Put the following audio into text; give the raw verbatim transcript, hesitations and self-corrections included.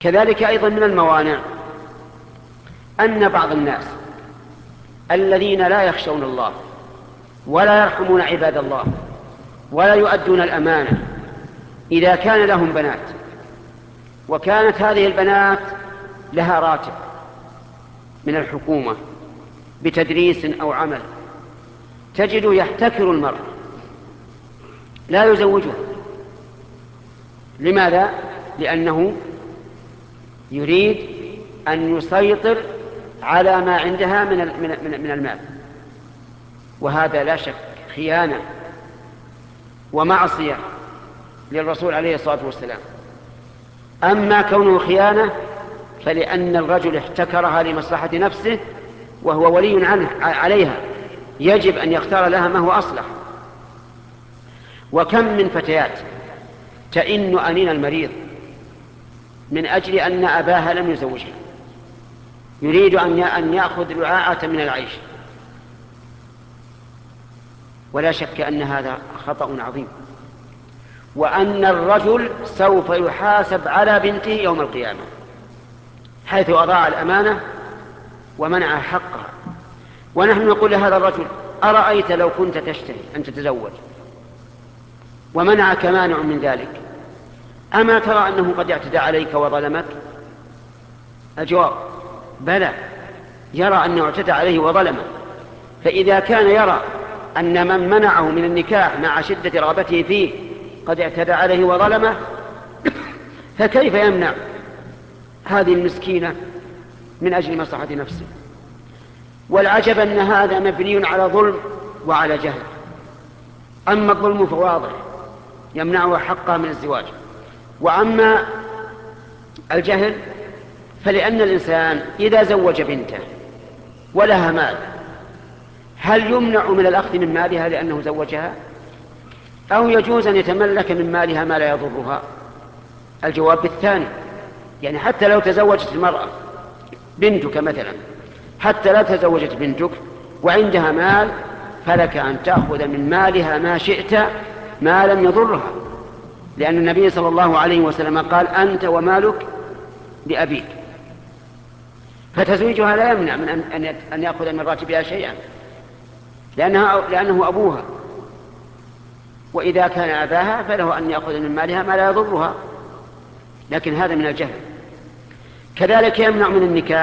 كذلك أيضا من الموانع أن بعض الناس الذين لا يخشون الله ولا يرحمون عباد الله ولا يؤدون الأمانة، إذا كان لهم بنات وكانت هذه البنات لها راتب من الحكومة بتدريس أو عمل، تجد يحتكر المرأة لا يزوجها. لماذا؟ لأنه يريد أن يسيطر على ما عندها من من المال، وهذا لا شك خيانة ومعصية للرسول عليه الصلاة والسلام. أما كونه خيانة فلأن الرجل احتكرها لمصلحة نفسه وهو ولي عنه عليها، يجب أن يختار لها ما هو أصلح. وكم من فتيات تئن أنين المريض من أجل أن أباها لم يزوجها، يريد أن يأخذ رعاعة من العيش، ولا شك أن هذا خطأ عظيم، وأن الرجل سوف يحاسب على بنته يوم القيامة حيث أضاع الأمانة ومنع حقها. ونحن نقول لهذا الرجل: أرأيت لو كنت تشتهي أن تتزوج ومنعك مانع من ذلك، أما ترى أنه قد اعتدى عليك وظلمك؟ الجواب: بلى، يرى أنه اعتدى عليه وظلمه. فإذا كان يرى أن من منعه من النكاح مع شدة رغبته فيه قد اعتدى عليه وظلمه، فكيف يمنع هذه المسكينة من أجل مصلحة نفسه؟ والعجب أن هذا مبني على ظلم وعلى جهل. أما الظلم فواضح يمنعه حقه من الزواج، وأما الجهل فلأن الإنسان إذا زوج بنته ولها مال، هل يمنع من الأخذ من مالها لأنه زوجها، أو يجوز أن يتملك من مالها ما لا يضرها؟ الجواب بالثاني. يعني حتى لو تزوجت المرأة بنتك مثلا، حتى لا تزوجت بنتك وعندها مال، فلك أن تأخذ من مالها ما شئت ما لم يضرها، لأن النبي صلى الله عليه وسلم قال: أنت ومالك لأبيك. فتزويجها لا يمنع من أن يأخذ من راتبها شيئا، لأنها لأنه أبوها، وإذا كان أباها فله أن يأخذ من مالها ما لا يضرها، لكن هذا من الجهل. كذلك يمنع من النكاح